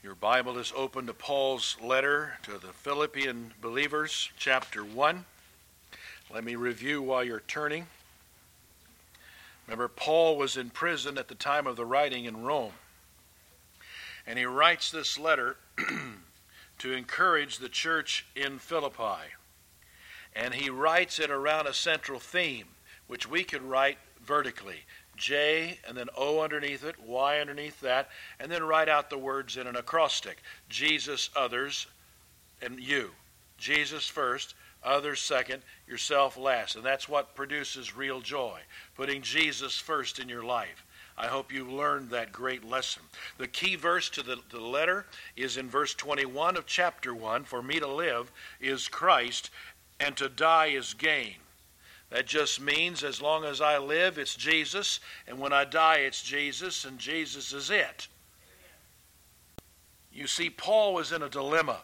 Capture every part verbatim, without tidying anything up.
Your Bible is open to Paul's letter to the Philippian believers, chapter one. Let me review while you're turning. Remember, Paul was in prison at the time of the writing in Rome. And he writes this letter to encourage the church in Philippi. And he writes it around a central theme, which we could write vertically. J and then O underneath it, Y underneath that, and then write out the words in an acrostic. Jesus, others, and you. Jesus first, others second, yourself last. And that's what produces real joy, putting Jesus first in your life. I hope you learned that great lesson. The key verse to the, the letter is in verse twenty-one of chapter one. For me to live is Christ, and to die is gain. That just means as long as I live, it's Jesus, and when I die, it's Jesus, and Jesus is it. You see, Paul was in a dilemma.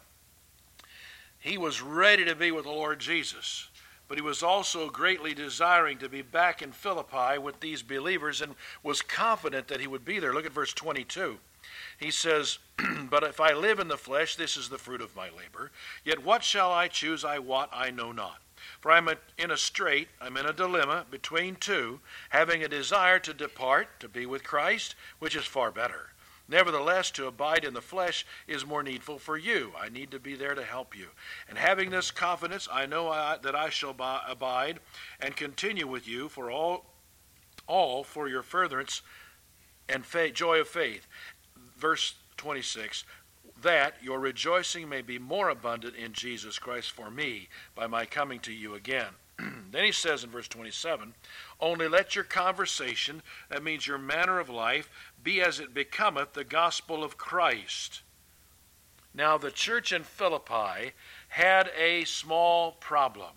He was ready to be with the Lord Jesus, but he was also greatly desiring to be back in Philippi with these believers and was confident that he would be there. Look at verse twenty-two. He says, But if I live in the flesh, this is the fruit of my labor. Yet what shall I choose? I wot, I know not. For I'm in a strait, I'm in a dilemma between two, having a desire to depart, to be with Christ, which is far better. Nevertheless, to abide in the flesh is more needful for you. I need to be there to help you. And having this confidence, I know I, that I shall abide and continue with you for all, all for your furtherance and faith, joy of faith. Verse twenty-six. That your rejoicing may be more abundant in Jesus Christ for me by my coming to you again. Then he says in verse twenty-seven, Only let your conversation, that means your manner of life, be as it becometh the gospel of Christ. Now the church in Philippi had a small problem.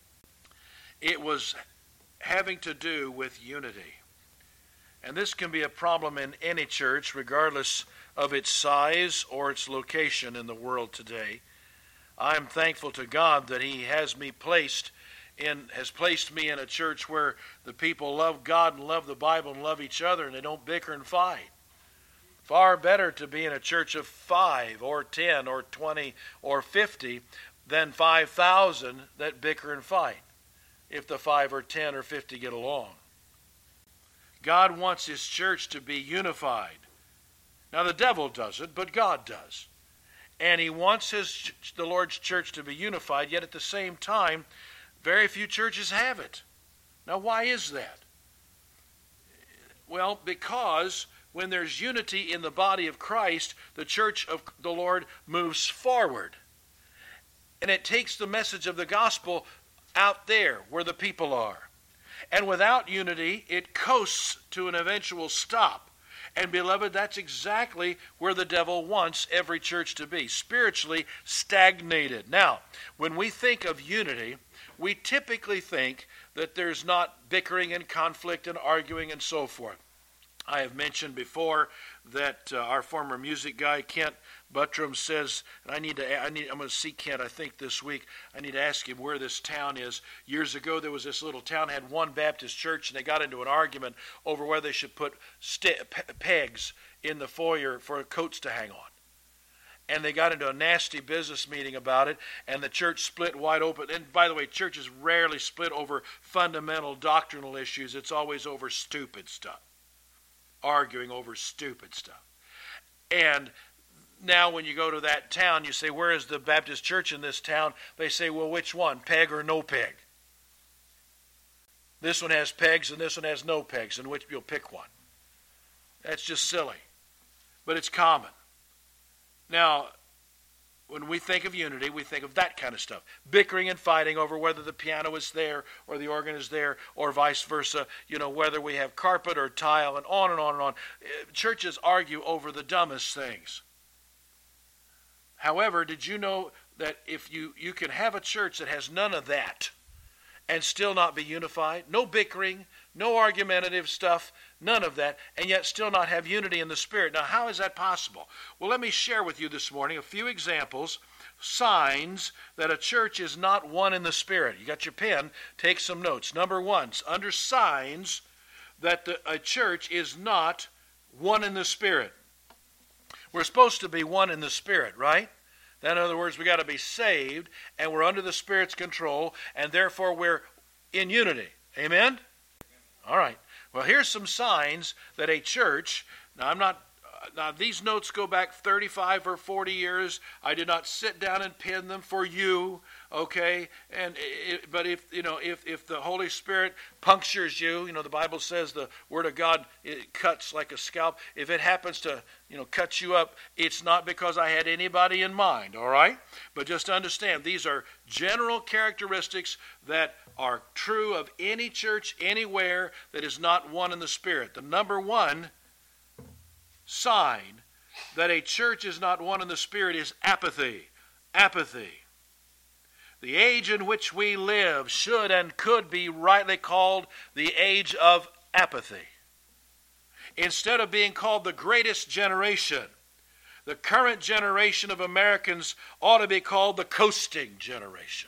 It was having to do with unity. And this can be a problem in any church, regardless of its size or its location in the world today. I am thankful to God that He has me placed in, has placed me in a church where the people love God and love the Bible and love each other, and they don't bicker and fight. Far better to be in a church of five or ten or twenty or fifty than five thousand that bicker and fight, if the five or ten or fifty get along. God wants His church to be unified. Now the devil doesn't, but God does. And He wants his, the Lord's church to be unified, yet at the same time, very few churches have it. Now why is that? Well, because when there's unity in the body of Christ, the church of the Lord moves forward. And it takes the message of the gospel out there where the people are. And without unity, it coasts to an eventual stop. And beloved, that's exactly where the devil wants every church to be, spiritually stagnated. Now, when we think of unity, we typically think that there's not bickering and conflict and arguing and so forth. I have mentioned before that uh, our former music guy, Kent Buttram, says, and I need to, I need, I'm going to see Kent, I think, this week. I need to ask him where this town is. Years ago, there was this little town, had one Baptist church, and they got into an argument over whether they should put st- pegs in the foyer for coats to hang on. And they got into a nasty business meeting about it, and the church split wide open. And by the way, churches rarely split over fundamental doctrinal issues. It's always over stupid stuff. Arguing over stupid stuff. And now when you go to that town, you say, where is the Baptist church in this town? They say, well, which one? Peg or no peg? This one has pegs and this one has no pegs, and which you'll pick one. That's just silly. But it's common. Now, when we think of unity, we think of that kind of stuff. Bickering and fighting over whether the piano is there or the organ is there or vice versa. You know, whether we have carpet or tile and on and on and on. Churches argue over the dumbest things. However, did you know that if you, you can have a church that has none of that and still not be unified? No bickering, no argumentative stuff, none of that, and yet still not have unity in the Spirit. Now, how is that possible? Well, let me share with you this morning a few examples, signs that a church is not one in the Spirit. You got your pen, take some notes. Number one, under signs that the, a church is not one in the Spirit. We're supposed to be one in the Spirit, right? In other words, we got to be saved, and we're under the Spirit's control, and therefore we're in unity. Amen? All right. Well, here's some signs that a church, now I'm not, uh, now these notes go back thirty-five or forty years. I did not sit down and pen them for you, okay? And it, but if, you know, if, if the Holy Spirit punctures you, you know, the Bible says the Word of God, it cuts like a scalp. If it happens to, you know, cut you up, it's not because I had anybody in mind, all right? But just understand, these are general characteristics that are true of any church anywhere that is not one in the Spirit. The number one sign that a church is not one in the Spirit is apathy. Apathy. The age in which we live should and could be rightly called the age of apathy. Instead of being called the greatest generation, the current generation of Americans ought to be called the coasting generation.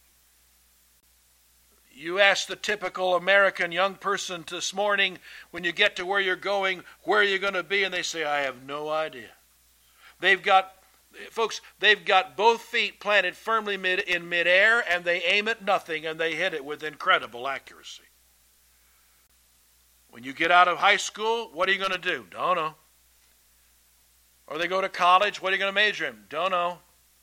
You ask the typical American young person this morning, when you get to where you're going, where are you going to be? And they say, I have no idea. They've got, folks, they've got both feet planted firmly mid, in midair, and they aim at nothing, and they hit it with incredible accuracy. When you get out of high school, what are you going to do? Don't know. Or they go to college, what are you going to major in? Don't know.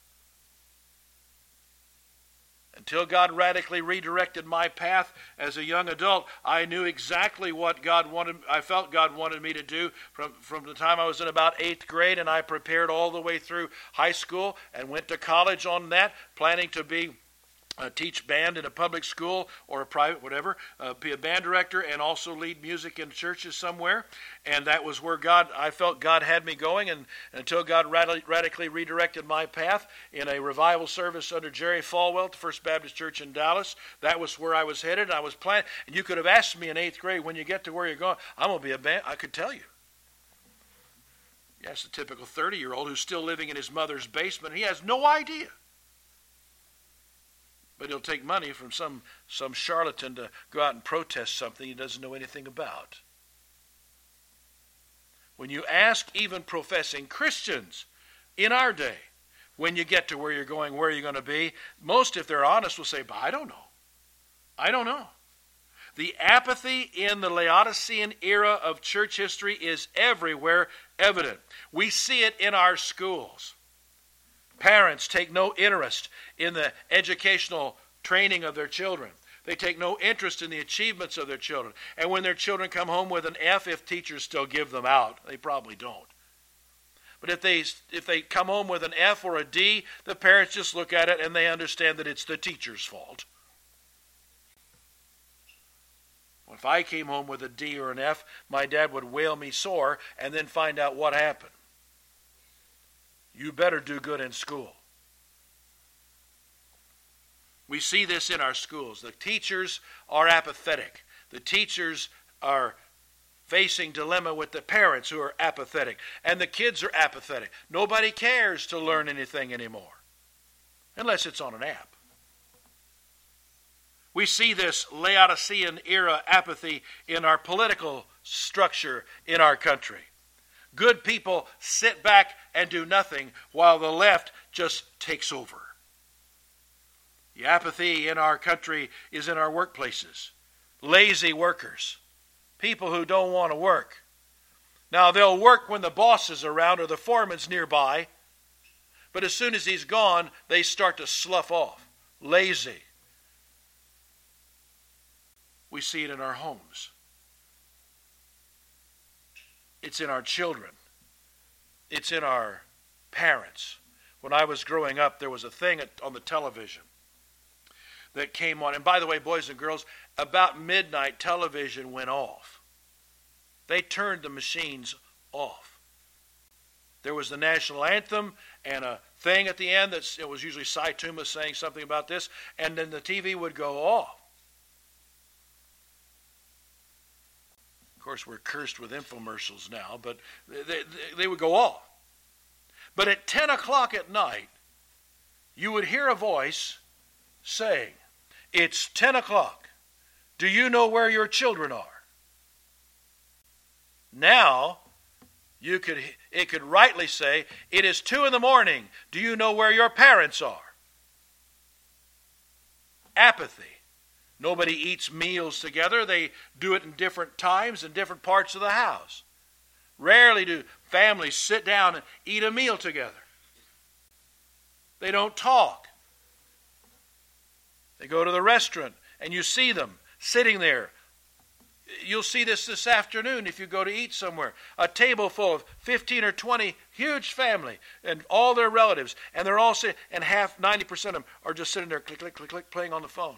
Until God radically redirected my path as a young adult, I knew exactly what God wanted, I felt God wanted me to do from, from the time I was in about eighth grade, and I prepared all the way through high school and went to college on that, planning to be Uh, teach band in a public school or a private, whatever, uh, be a band director and also lead music in churches somewhere. And that was where God, I felt God had me going, and until God rad- radically redirected my path in a revival service under Jerry Falwell at the First Baptist Church in Dallas. That was where I was headed. I was planning, and you could have asked me in eighth grade, when you get to where you're going, I'm going to be a band, I could tell you. Yes, the typical thirty-year-old who's still living in his mother's basement, he has no idea. But he'll take money from some, some charlatan to go out and protest something he doesn't know anything about. When you ask even professing Christians in our day, when you get to where you're going, where you're going to be, most, if they're honest, will say, but I don't know. I don't know. The apathy in the Laodicean era of church history is everywhere evident. We see it in our schools. Parents take no interest in the educational training of their children. They take no interest in the achievements of their children. And when their children come home with an F, if teachers still give them out, they probably don't. But if they if they come home with an F or a D, the parents just look at it and they understand that it's the teacher's fault. If I came home with a D or an F, my dad would whale me sore and then find out what happened. You better do good in school. We see this in our schools. The teachers are apathetic. The teachers are facing dilemma with the parents who are apathetic. And the kids are apathetic. Nobody cares to learn anything anymore. Unless it's on an app. We see this Laodicean era apathy in our political structure in our country. Good people sit back and do nothing while the left just takes over. The apathy in our country is in our workplaces. Lazy workers. People who don't want to work. Now, they'll work when the boss is around or the foreman's nearby, but as soon as he's gone, they start to slough off. Lazy. We see it in our homes. It's in our children. It's in our parents. When I was growing up, there was a thing on the television that came on. And by the way, boys and girls, about midnight, television went off. They turned the machines off. There was the national anthem and a thing at the end that it was usually Cy Tuma saying something about this, and then the T V would go off. Of course, we're cursed with infomercials now, but they, they, they would go off. But at ten o'clock at night, you would hear a voice saying, "It's ten o'clock. Do you know where your children are?" Now, You could, it could rightly say, it is two in the morning. Do you know where your parents are? Apathy. Nobody eats meals together. They do it in different times in different parts of the house. Rarely do families sit down and eat a meal together. They don't talk. They go to the restaurant and you see them sitting there. You'll see this this afternoon if you go to eat somewhere. A table full of fifteen or twenty, huge family, and all their relatives. And they're all sitting, and half, ninety percent of them are just sitting there, click, click, click, click, playing on the phone.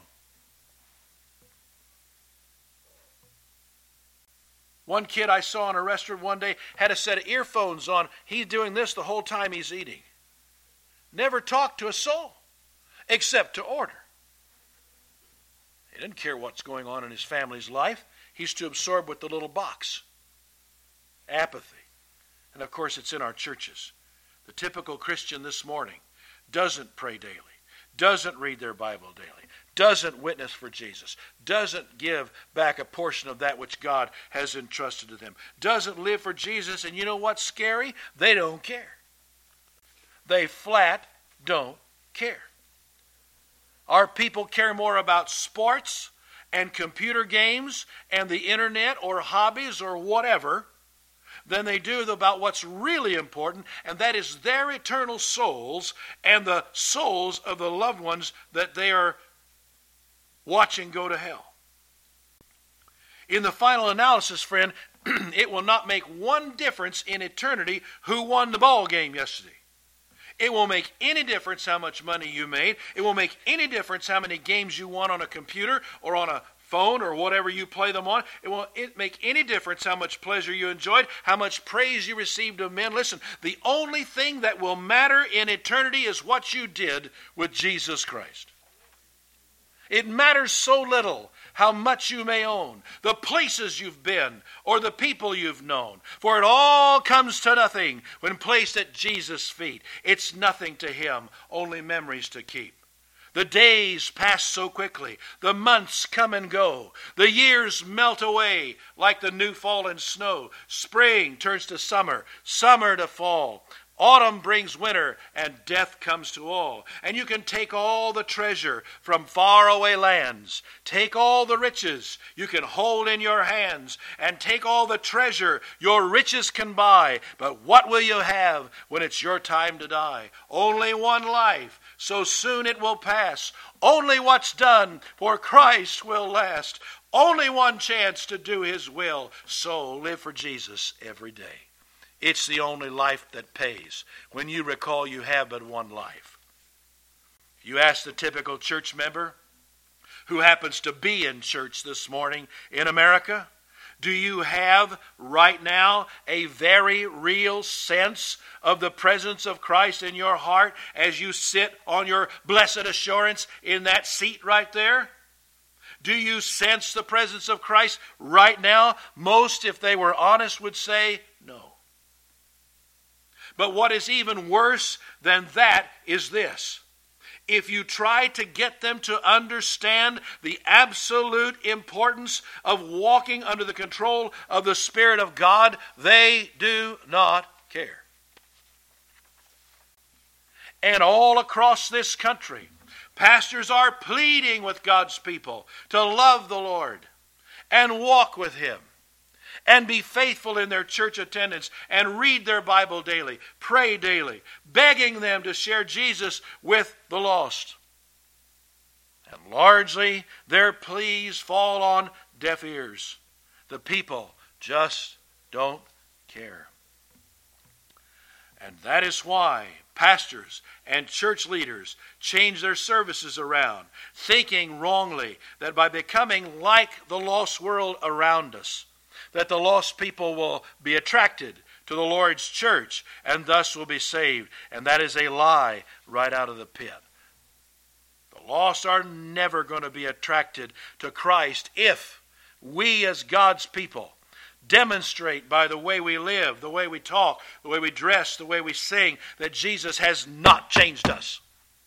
One kid I saw in a restaurant one day had a set of earphones on. He's doing this the whole time he's eating. Never talked to a soul, except to order. He didn't care what's going on in his family's life. He's too absorbed with the little box. Apathy. And of course it's in our churches. The typical Christian this morning doesn't pray daily, doesn't read their Bible daily, doesn't witness for Jesus, doesn't give back a portion of that which God has entrusted to them, doesn't live for Jesus, and you know what's scary? They don't care. They flat don't care. Our people care more about sports and computer games and the internet or hobbies or whatever than they do about what's really important, and that is their eternal souls and the souls of the loved ones that they are watching go to hell. In the final analysis, friend, it will not make one difference in eternity who won the ball game yesterday. It won't make any difference how much money you made. It won't make any difference how many games you won on a computer or on a phone or whatever you play them on. It won't make any difference how much pleasure you enjoyed, how much praise you received of men. Listen, the only thing that will matter in eternity is what you did with Jesus Christ. It matters so little how much you may own, the places you've been, or the people you've known. For it all comes to nothing when placed at Jesus' feet. It's nothing to him, only memories to keep. The days pass so quickly. The months come and go. The years melt away like the new fallen snow. Spring turns to summer, summer to fall. Autumn brings winter, and death comes to all. And you can take all the treasure from faraway lands. Take all the riches you can hold in your hands. And take all the treasure your riches can buy. But what will you have when it's your time to die? Only one life, so soon it will pass. Only what's done for Christ will last. Only one chance to do his will. So live for Jesus every day. It's the only life that pays when you recall you have but one life. You ask the typical church member who happens to be in church this morning in America, do you have right now a very real sense of the presence of Christ in your heart as you sit on your blessed assurance in that seat right there? Do you sense the presence of Christ right now? Most, if they were honest, would say no. But what is even worse than that is this. If you try to get them to understand the absolute importance of walking under the control of the Spirit of God, they do not care. And all across this country, pastors are pleading with God's people to love the Lord and walk with him, and be faithful in their church attendance, and read their Bible daily, pray daily, begging them to share Jesus with the lost. And largely, their pleas fall on deaf ears. The people just don't care. And that is why pastors and church leaders change their services around, thinking wrongly that by becoming like the lost world around us, that the lost people will be attracted to the Lord's church and thus will be saved. And that is a lie right out of the pit. The lost are never going to be attracted to Christ if we as God's people demonstrate by the way we live, the way we talk, the way we dress, the way we sing, that Jesus has not changed us.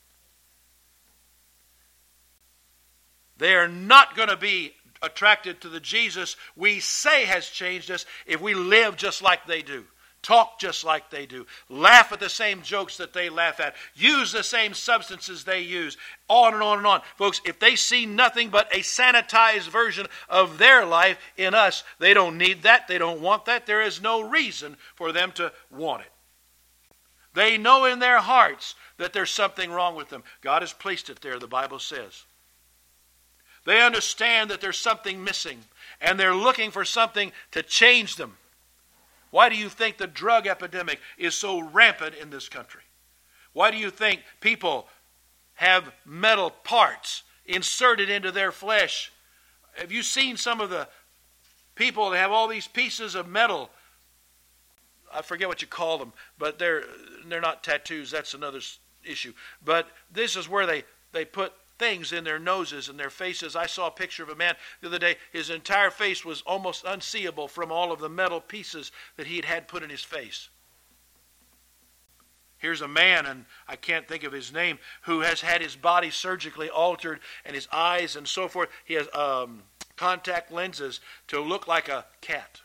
They are not going to be attracted to the Jesus we say has changed us if we live just like they do. talk just like they do, laugh at the same jokes that they laugh at, use the same substances they use, on and on and on. Folks, if they see nothing but a sanitized version of their life in us, they don't need that, they don't want that, there is no reason for them to want it. They know in their hearts that there's something wrong with them. God has placed it there, the Bible says. They understand that there's something missing, and they're looking for something to change them. Why do you think the drug epidemic is so rampant in this country? Why do you think people have metal parts inserted into their flesh? Have you seen some of the people that have all these pieces of metal? I forget what you call them, but they're they're not tattoos. That's another issue. But this is where they, they put things in their noses and their faces. I saw a picture of a man the other day. His entire face was almost unseeable from all of the metal pieces that he had had put in his face. Here's a man, and I can't think of his name, who has had his body surgically altered and his eyes and so forth. He has um, contact lenses to look like a cat.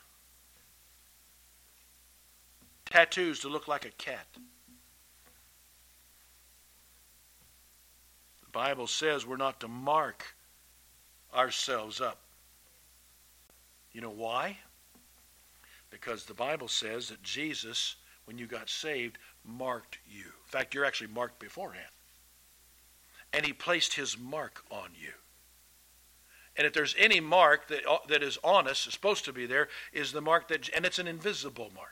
Tattoos to look like a cat. The Bible says we're not to mark ourselves up. You know why? Because the Bible says that Jesus, when you got saved, marked you. In fact, you're actually marked beforehand. And he placed his mark on you. And if there's any mark that, that is on us, is supposed to be there, is the mark that, and it's an invisible mark.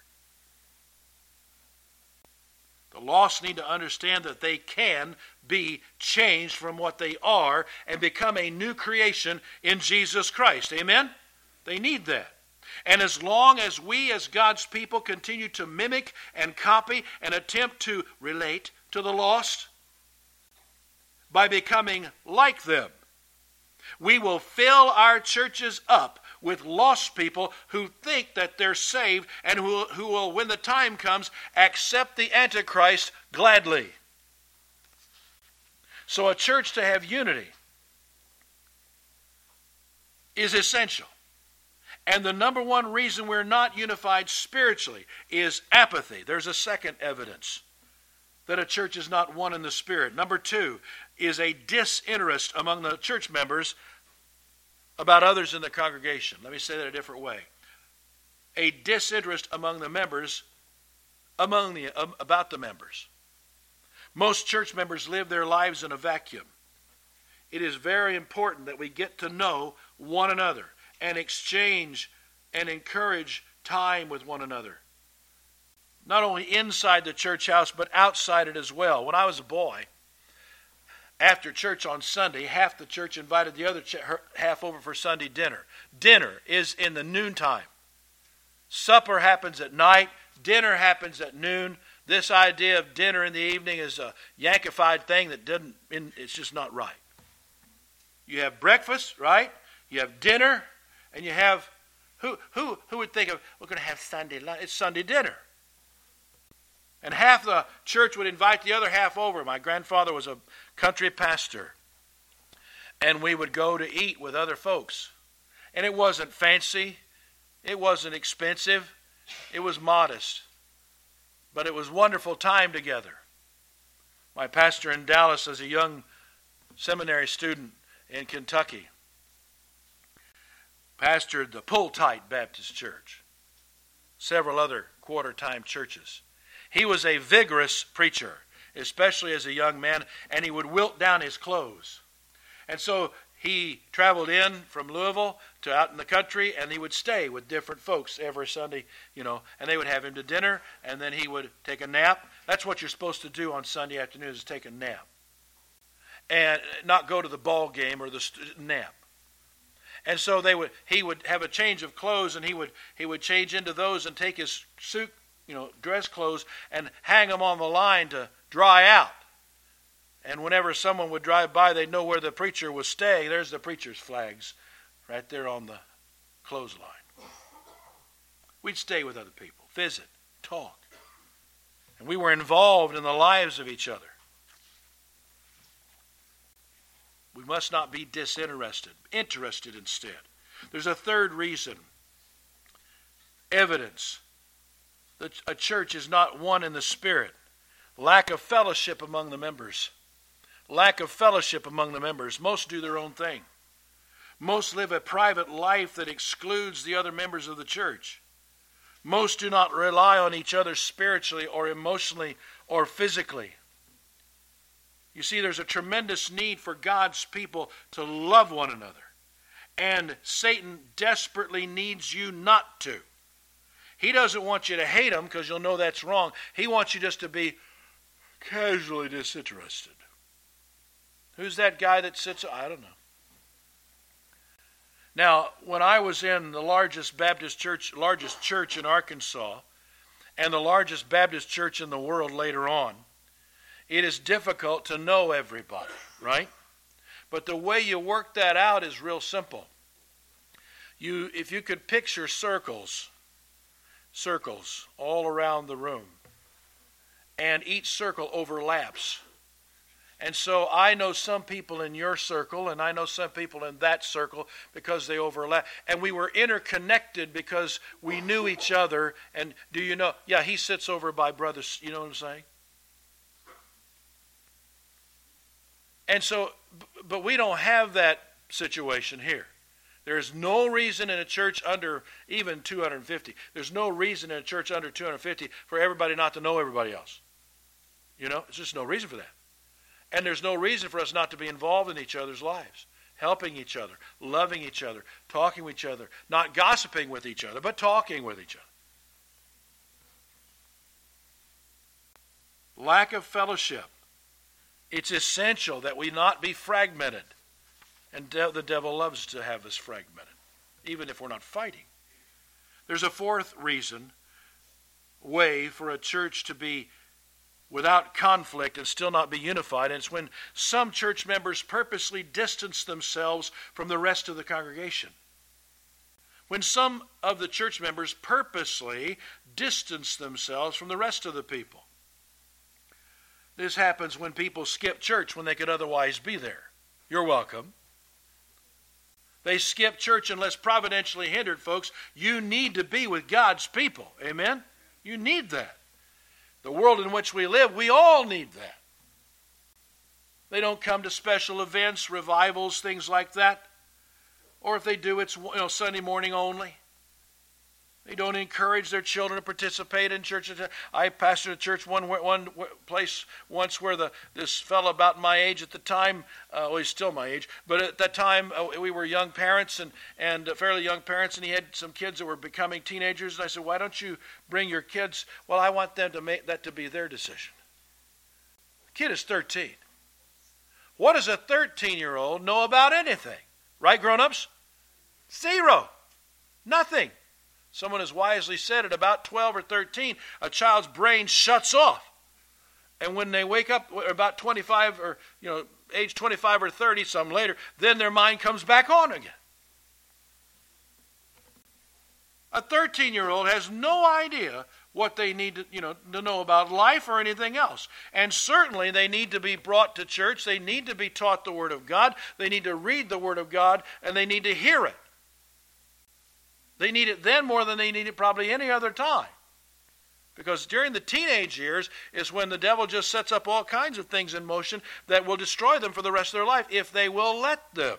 The lost need to understand that they can be changed from what they are and become a new creation in Jesus Christ. Amen? They need that. And as long as we as God's people continue to mimic and copy and attempt to relate to the lost by becoming like them, we will fill our churches up with lost people who think that they're saved and who, who will, when the time comes, accept the Antichrist gladly. So a church to have unity is essential. And the number one reason we're not unified spiritually is apathy. There's a second evidence that a church is not one in the Spirit. Number two is a disinterest among the church members about others in the congregation. Let me say that a different way. A disinterest among the members, among the um, about the members. Most church members live their lives in a vacuum. It is very important that we get to know one another and exchange and encourage time with one another. Not only inside the church house, but outside it as well. When I was a boy, after church on Sunday, half the church invited the other ch- half over for Sunday dinner. Dinner is in the noontime. Supper happens at night. Dinner happens at noon. This idea of dinner in the evening is a Yankified thing that doesn't, it's just not right. You have breakfast, right? You have dinner, and you have, who who who would think of, we're going to have Sunday lunch? It's Sunday dinner. And half the church would invite the other half over. My grandfather was a country pastor. And we would go to eat with other folks. And it wasn't fancy. It wasn't expensive. It was modest. But it was wonderful time together. My pastor in Dallas as a young seminary student in Kentucky pastored the Pull-Tight Baptist Church. Several other quarter-time churches. He was a vigorous preacher, especially as a young man, and he would wilt down his clothes. And so he traveled in from Louisville to out in the country, and he would stay with different folks every Sunday, you know, and they would have him to dinner, and then he would take a nap. That's what you're supposed to do on Sunday afternoons, is take a nap. And not go to the ball game or the st- nap. And so they would he would have a change of clothes, and he would he would change into those and take his suit, you know, dress clothes and hang them on the line to dry out. And whenever someone would drive by, they'd know where the preacher was staying. There's the preacher's flags right there on the clothesline. We'd stay with other people, visit, talk. And we were involved in the lives of each other. We must not be disinterested, interested instead. There's a third reason, evidence the, a church is not one in the Spirit. Lack of fellowship among the members. Lack of fellowship among the members. Most do their own thing. Most live a private life that excludes the other members of the church. Most do not rely on each other spiritually or emotionally or physically. You see, there's a tremendous need for God's people to love one another. And Satan desperately needs you not to. He doesn't want you to hate him because you'll know that's wrong. He wants you just to be casually disinterested. Who's that guy that sits? I don't know. Now, when I was in the largest Baptist church, largest church in Arkansas, and the largest Baptist church in the world later on, it is difficult to know everybody, right? But the way you work that out is real simple. You, if you could picture circles, circles all around the room, and each circle overlaps. And so I know some people in your circle, and I know some people in that circle because they overlap. And we were interconnected because we knew each other. And do you know? Yeah, he sits over by Brother, you know what I'm saying? And so, but we don't have that situation here. There's no reason in a church under even two hundred fifty. There's no reason in a church under two hundred fifty for everybody not to know everybody else. You know, there's just no reason for that. And there's no reason for us not to be involved in each other's lives, helping each other, loving each other, talking with each other, not gossiping with each other, but talking with each other. Lack of fellowship. It's essential that we not be fragmented. And de- the devil loves to have us fragmented, even if we're not fighting. There's a fourth reason, way for a church to be without conflict and still not be unified. And it's when some church members purposely distance themselves from the rest of the congregation. When some of the church members purposely distance themselves from the rest of the people. This happens when people skip church when they could otherwise be there. You're welcome. They skip church unless providentially hindered, folks. You need to be with God's people. Amen? You need that. The world in which we live, we all need that. They don't come to special events, revivals, things like that. Or if they do, it's you know, Sunday morning only. They don't encourage their children to participate in church. I pastored a church one one place once where the this fellow about my age at the time, uh, well, he's still my age, but at that time uh, we were young parents and, and uh, fairly young parents, and he had some kids that were becoming teenagers. And I said, why don't you bring your kids? Well, I want them to make that to be their decision. The kid is thirteen. What does a thirteen-year-old know about anything? Right, grown-ups? Zero. Nothing. Someone has wisely said at about twelve or thirteen, a child's brain shuts off. And when they wake up about twenty-five or, you know, age twenty-five or thirty, some later, then their mind comes back on again. A thirteen-year-old has no idea what they need to, you know, to know about life or anything else. And certainly they need to be brought to church. They need to be taught the Word of God. They need to read the Word of God, and they need to hear it. They need it then more than they need it probably any other time. Because during the teenage years is when the devil just sets up all kinds of things in motion that will destroy them for the rest of their life if they will let them.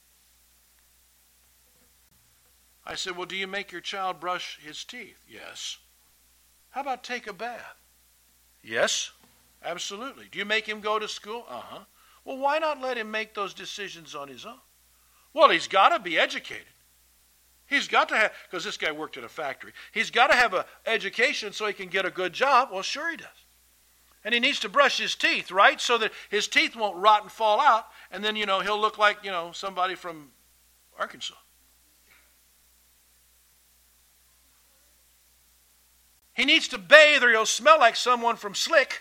I said, well, do you make your child brush his teeth? Yes. How about take a bath? Yes, absolutely. Do you make him go to school? Uh-huh. Well, why not let him make those decisions on his own? Well, he's got to be educated. He's got to have, because this guy worked at a factory, he's got to have an education so he can get a good job. Well, sure he does. And he needs to brush his teeth, right, so that his teeth won't rot and fall out, and then, you know, he'll look like, you know, somebody from Arkansas. He needs to bathe or he'll smell like someone from Slick.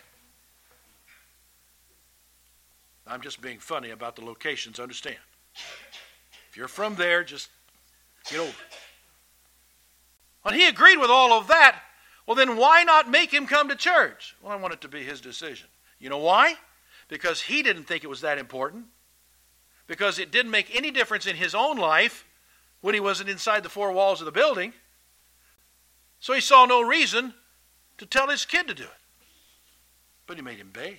I'm just being funny about the locations, understand. If you're from there, just get over it. When he agreed with all of that, well, then why not make him come to church? Well, I want it to be his decision. You know why? Because he didn't think it was that important. Because it didn't make any difference in his own life when he wasn't inside the four walls of the building. So he saw no reason to tell his kid to do it. But he made him bathe.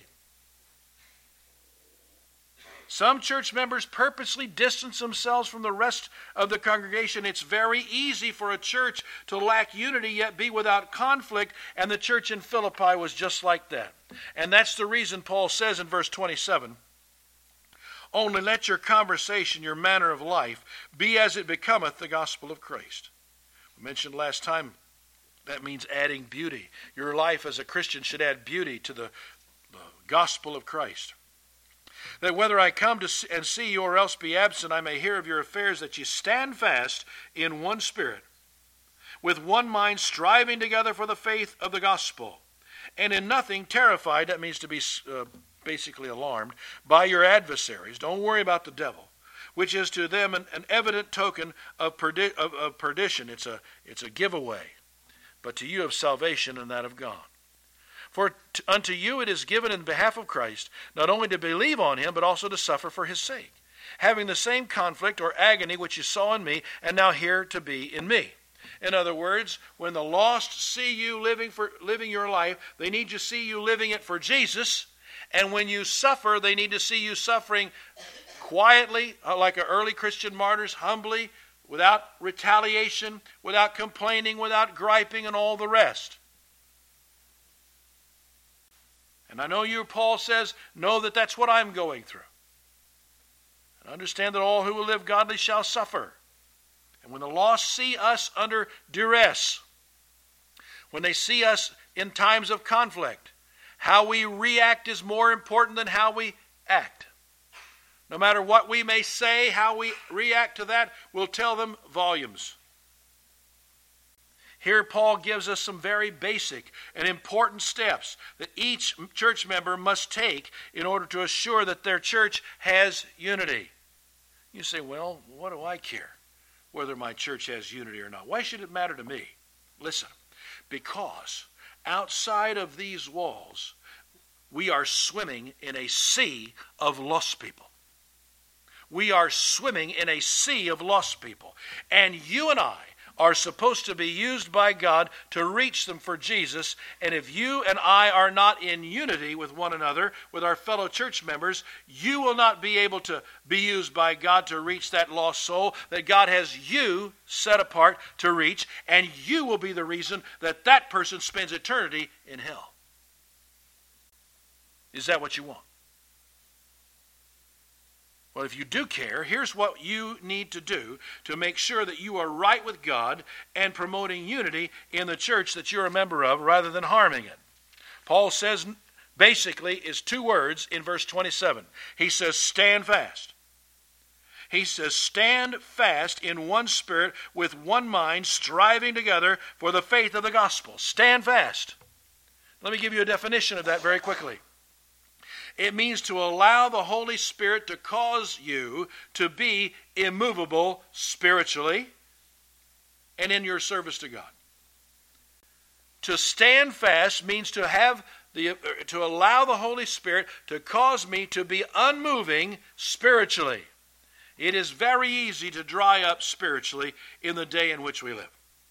Some church members purposely distance themselves from the rest of the congregation. It's very easy for a church to lack unity yet be without conflict, and the church in Philippi was just like that. And that's the reason Paul says in verse twenty-seven, only let your conversation, your manner of life, be as it becometh the gospel of Christ. We mentioned last time that means adding beauty. Your life as a Christian should add beauty to the, the gospel of Christ. That whether I come to see, and see you or else be absent, I may hear of your affairs, that ye stand fast in one spirit, with one mind, striving together for the faith of the gospel, and in nothing terrified, that means to be uh, basically alarmed, by your adversaries. Don't worry about the devil, which is to them an, an evident token of, perdi- of, of perdition. It's a, it's a giveaway, but to you of salvation and that of God. For t- unto you it is given in behalf of Christ, not only to believe on him, but also to suffer for his sake, having the same conflict or agony which you saw in me, and now here to be in me. In other words, when the lost see you living for living your life, they need to see you living it for Jesus. And when you suffer, they need to see you suffering quietly, like our early Christian martyrs, humbly, without retaliation, without complaining, without griping, and all the rest. And I know you, Paul says, know that that's what I'm going through. And understand that all who will live godly shall suffer. And when the lost see us under duress, when they see us in times of conflict, how we react is more important than how we act. No matter what we may say, how we react to that will tell them volumes. Here Paul gives us some very basic and important steps that each church member must take in order to assure that their church has unity. You say, well, what do I care whether my church has unity or not? Why should it matter to me? Listen, because outside of these walls, we are swimming in a sea of lost people. We are swimming in a sea of lost people. And you and I are supposed to be used by God to reach them for Jesus. And if you and I are not in unity with one another, with our fellow church members, you will not be able to be used by God to reach that lost soul that God has you set apart to reach, and you will be the reason that that person spends eternity in hell. Is that what you want? Well, if you do care, here's what you need to do to make sure that you are right with God and promoting unity in the church that you're a member of rather than harming it. Paul says basically is two words in verse twenty-seven. He says, stand fast. He says, stand fast in one spirit with one mind, striving together for the faith of the gospel. Stand fast. Let me give you a definition of that very quickly. It means to allow the Holy Spirit to cause you to be immovable spiritually and in your service to God. To stand fast means to have the to allow the Holy Spirit to cause me to be unmoving spiritually. It is very easy to dry up spiritually in the day in which we live.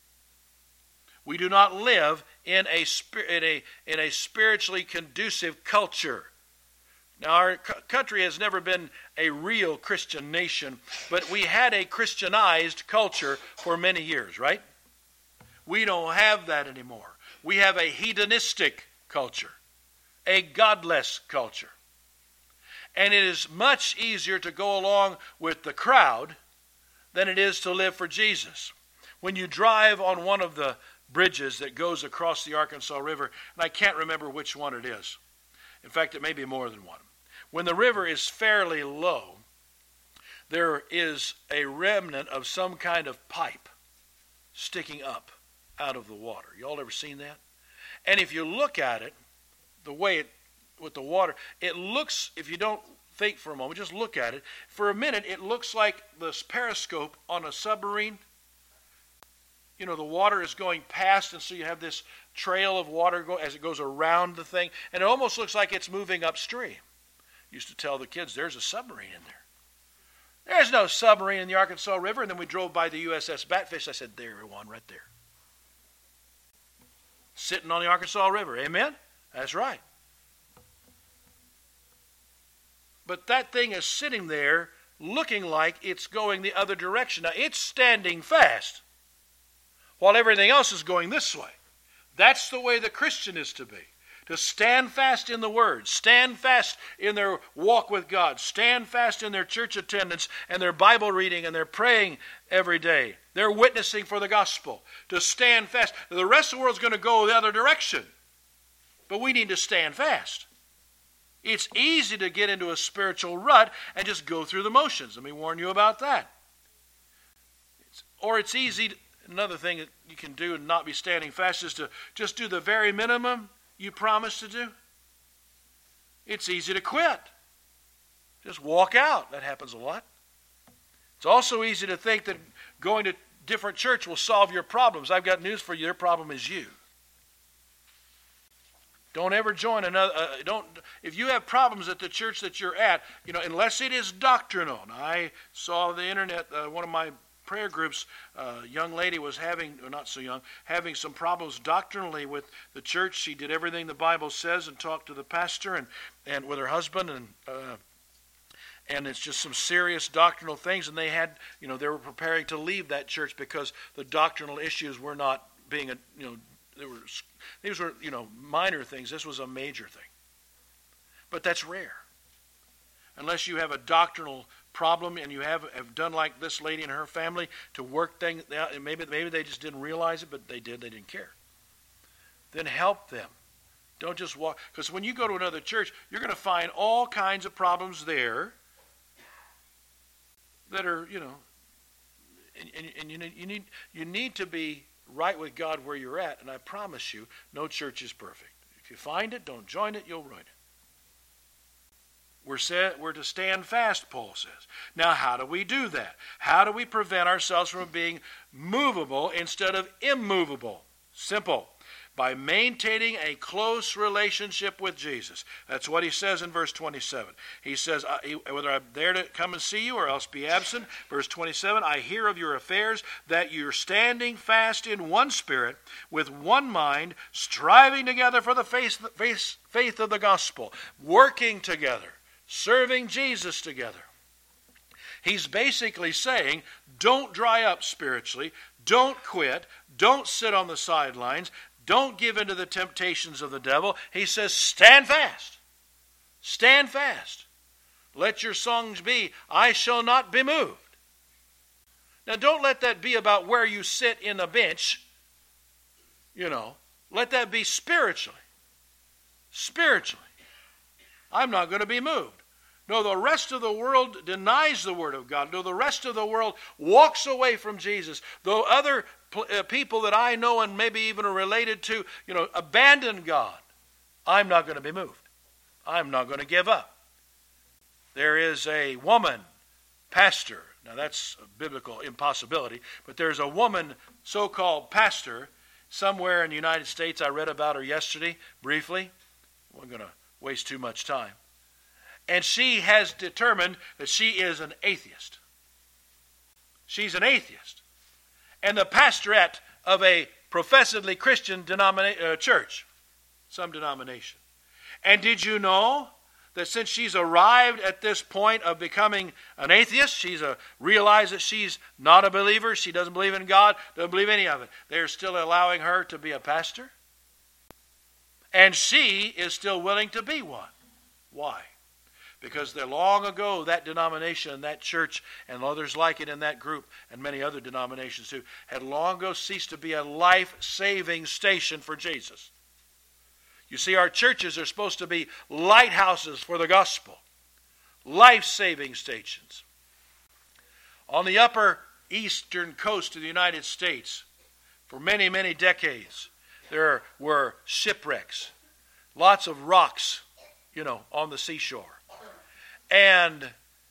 We do not live in a in a in a spiritually conducive culture. Now, our country has never been a real Christian nation, but we had a Christianized culture for many years, right? We don't have that anymore. We have a hedonistic culture, a godless culture. And it is much easier to go along with the crowd than it is to live for Jesus. When you drive on one of the bridges that goes across the Arkansas River, and I can't remember which one it is. In fact, it may be more than one. When the river is fairly low, there is a remnant of some kind of pipe sticking up out of the water. Y'all ever seen that? And if you look at it, the way it, with the water, it looks, if you don't think for a moment, just look at it. For a minute, it looks like the periscope on a submarine. You know, the water is going past, and so you have this trail of water go, as it goes around the thing, and it almost looks like it's moving upstream. Used to tell the kids, there's a submarine in there. There's no submarine in the Arkansas River. And then we drove by the U S S Batfish. I said, there, one right there. sitting on the Arkansas River. Amen? That's right. But that thing is sitting there looking like it's going the other direction. Now, it's standing fast while everything else is going this way. That's the way the Christian is to be. To stand fast in the Word, stand fast in their walk with God, stand fast in their church attendance and their Bible reading and their praying every day. They're witnessing for the gospel. To stand fast. The rest of the world's going to go the other direction. But we need to stand fast. It's easy to get into a spiritual rut and just go through the motions. Let me warn you about that. It's, or it's easy, to, another thing that you can do and not be standing fast is to just do the very minimum you promised to do. It's easy to quit. Just walk out. That happens a lot. It's also easy to think that going to different church will solve your problems. I've got news for you. Your problem is you. Don't ever join another. Uh, don't. If you have problems at the church that you're at, you know, unless it is doctrinal. Now, I saw the internet. Uh, one of my prayer groups, a uh, young lady was having, or not so young, having some problems doctrinally with the church. She did everything the Bible says and talked to the pastor and, and with her husband, and uh, and it's just some serious doctrinal things. And they had, you know, they were preparing to leave that church because the doctrinal issues were not being, a, you know, they were these were you know minor things. This was a major thing, but that's rare. Unless you have a doctrinal problem and you have, have done like this lady and her family to work things out, and maybe, maybe they just didn't realize it, but they did, they didn't care. Then help them. Don't just walk, because when you go to another church, you're going to find all kinds of problems there that are, you know, and, and, and you, need, you, need, you need to be right with God where you're at, and I promise you, no church is perfect. If you find it, don't join it, you'll ruin it. We're, set, we're to stand fast, Paul says. Now, how do we do that? How do we prevent ourselves from being movable instead of immovable? Simple. By maintaining a close relationship with Jesus. That's what he says in verse twenty-seven. He says, whether I'm there to come and see you or else be absent. Verse twenty-seven, I hear of your affairs, that you're standing fast in one spirit, with one mind, striving together for the faith, faith, faith of the gospel, working together, serving Jesus together. He's basically saying, don't dry up spiritually, don't quit, don't sit on the sidelines, don't give in to the temptations of the devil. He says, stand fast. Stand fast. Let your songs be, I shall not be moved. Now don't let that be about where you sit in a bench. You know, let that be spiritually. Spiritually. I'm not going to be moved. No, the rest of the world denies the Word of God. No, the rest of the world walks away from Jesus. Though other uh, people that I know and maybe even are related to, you know, abandon God, I'm not going to be moved. I'm not going to give up. There is a woman pastor. Now, that's a biblical impossibility. But there's a woman so-called pastor somewhere in the United States. I read about her yesterday briefly. I'm going to waste too much time. And she has determined that she is an atheist. She's an atheist. And the pastorate of a professedly Christian denomina- uh, church, some denomination. And did you know that since she's arrived at this point of becoming an atheist, she's a, realized that she's not a believer, she doesn't believe in God, doesn't believe any of it, they're still allowing her to be a pastor? And she is still willing to be one. Why? Because they're long ago, that denomination, that church, and others like it in that group, and many other denominations too, had long ago ceased to be a life-saving station for Jesus. You see, our churches are supposed to be lighthouses for the gospel. Life-saving stations. On the upper eastern coast of the United States, for many, many decades, there were shipwrecks. Lots of rocks, you know, on the seashore. And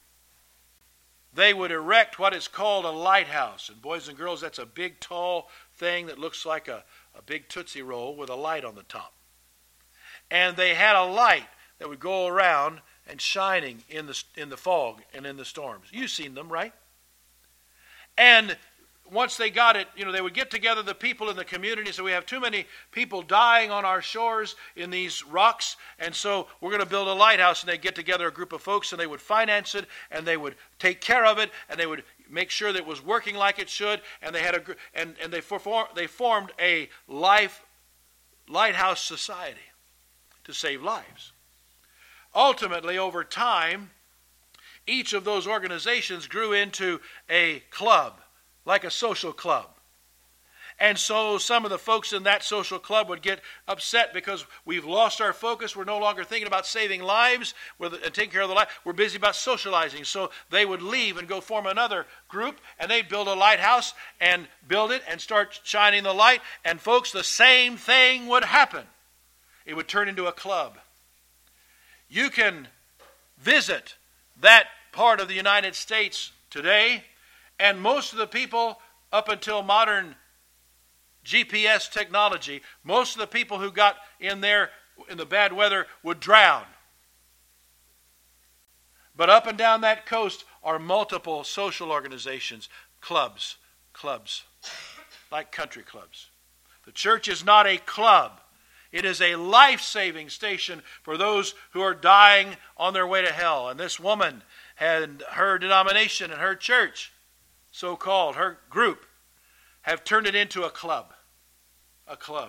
they would erect what is called a lighthouse. And boys and girls, that's a big, tall thing that looks like a, a big Tootsie Roll with a light on the top. And they had a light that would go around and shining in the in the fog and in the storms. You've seen them, right? And once they got it, you know, they would get together, the people in the community, so we have too many people dying on our shores in these rocks, and so we're going to build a lighthouse. And they'd get together a group of folks, and they would finance it, and they would take care of it, and they would make sure that it was working like it should, and they had a and, and they, form, they formed a life lighthouse society to save lives. Ultimately, over time, each of those organizations grew into a club, like a social club. And so some of the folks in that social club would get upset because we've lost our focus. We're no longer thinking about saving lives and taking care of the life. We're busy about socializing. So they would leave and go form another group, and they'd build a lighthouse and build it and start shining the light. And folks, the same thing would happen. It would turn into a club. You can visit that part of the United States today, and most of the people up until modern G P S technology, most of the people who got in there in the bad weather would drown. But up and down that coast are multiple social organizations, clubs, clubs, like country clubs. The church is not a club. It is a life-saving station for those who are dying on their way to hell. And this woman and her denomination and her church, so-called, her group, have turned it into a club. A club.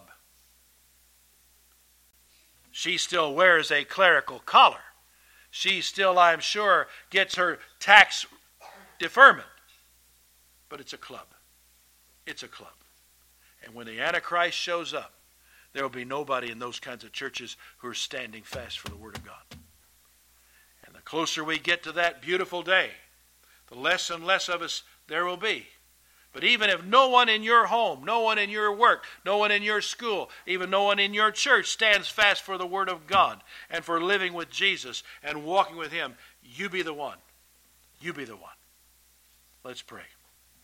She still wears a clerical collar. She still, I'm sure, gets her tax deferment. But it's a club. It's a club. And when the Antichrist shows up, there will be nobody in those kinds of churches who are standing fast for the Word of God. And the closer we get to that beautiful day, the less and less of us there will be. But even if no one in your home, no one in your work, no one in your school, even no one in your church stands fast for the Word of God and for living with Jesus and walking with Him, you be the one. You be the one. Let's pray.